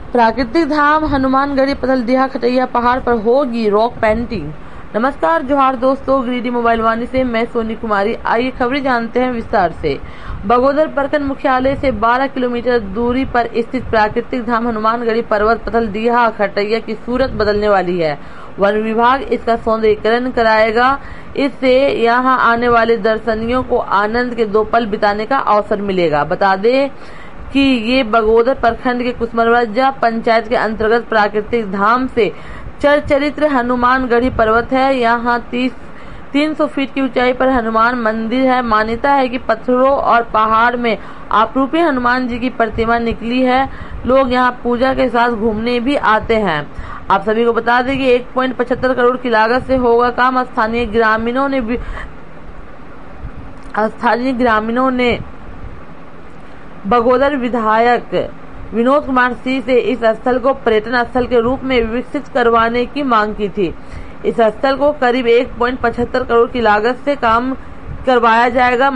प्राकृतिक धाम हनुमानगढ़ी पथलदीहा खटैया पहाड़ पर होगी रॉक पेंटिंग। नमस्कार जोहार दोस्तों, गिरिडीह मोबाइल वाणी से मैं सोनी कुमारी। आइए खबरें जानते हैं विस्तार से। बगोदर प्रखंड मुख्यालय से 12 किलोमीटर दूरी पर स्थित प्राकृतिक धाम हनुमानगढ़ी पर्वत पथलदीहा खटैया की सूरत बदलने वाली है। वन विभाग इसका सौंदर्यीकरण कराएगा। इससे यहाँ आने वाले दर्शनियों को आनंद के 2 पल बिताने का अवसर मिलेगा। बता दें कि ये बगोदर प्रखंड के कुसमरवजा पंचायत के अंतर्गत प्राकृतिक धाम से चरित्र हनुमानगढ़ी पर्वत है। यहाँ 300 फीट की ऊंचाई पर हनुमान मंदिर है। मान्यता है कि पत्थरों और पहाड़ में आपरूपी हनुमान जी की प्रतिमा निकली है। लोग यहाँ पूजा के साथ घूमने भी आते हैं। आप सभी को बता दें कि 1.75 करोड़ की लागत से होगा काम। स्थानीय ग्रामीणों ने बगोदर विधायक विनोद कुमार सिंह से इस स्थल को पर्यटन स्थल के रूप में विकसित करवाने की मांग की थी। इस स्थल को करीब 1.75 करोड़ की लागत से काम करवाया जाएगा।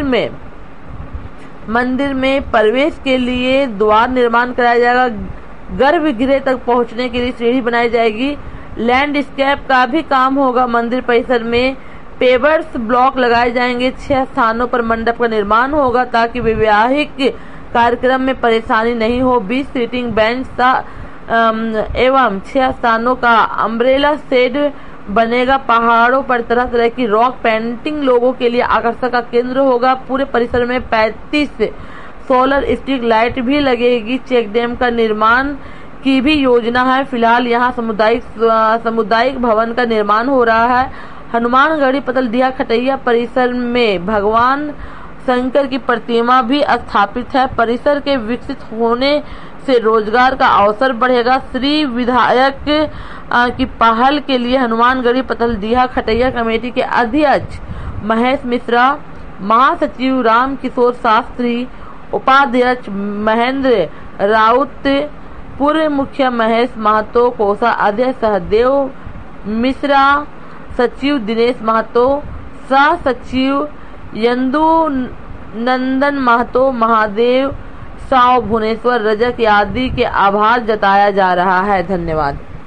मंदिर में प्रवेश के लिए द्वार निर्माण कराया जाएगा। गर्भगृह तक पहुंचने के लिए सीढ़ी बनाई जाएगी। लैंडस्केप का भी काम होगा। मंदिर परिसर में पेवर्स ब्लॉक लगाए जाएंगे। 6 स्थानों पर मंडप का निर्माण होगा ताकि वैवाहिक कार्यक्रम में परेशानी नहीं हो। 20 सीटिंग बेंच एवं 6 स्थानों का अम्ब्रेला शेड बनेगा। पहाड़ों पर तरह तरह की रॉक पेंटिंग लोगों के लिए आकर्षण का केंद्र होगा। पूरे परिसर में 35 सोलर स्ट्रीट लाइट भी लगेगी। चेक डैम का निर्माण की भी योजना है। फिलहाल यहाँ सामुदायिक भवन का निर्माण हो रहा है। हनुमानगढ़ी पथलदीहा खटैया परिसर में भगवान शंकर की प्रतिमा भी स्थापित है। परिसर के विकसित होने से रोजगार का अवसर बढ़ेगा। श्री विधायक की पहल के लिए हनुमानगढ़ी पथलदीहा खटैया कमेटी के अध्यक्ष महेश मिश्रा, महासचिव राम किशोर शास्त्री, उपाध्यक्ष महेंद्र राउत, पूर्व मुखिया महेश महतो, कोषा अध्यक्ष सहदेव मिश्रा, सचिव दिनेश महतो, सह सचिव यंदू नंदन महतो, महादेव साव, भुवनेश्वर रजक आदि के आभार जताया जा रहा है। धन्यवाद।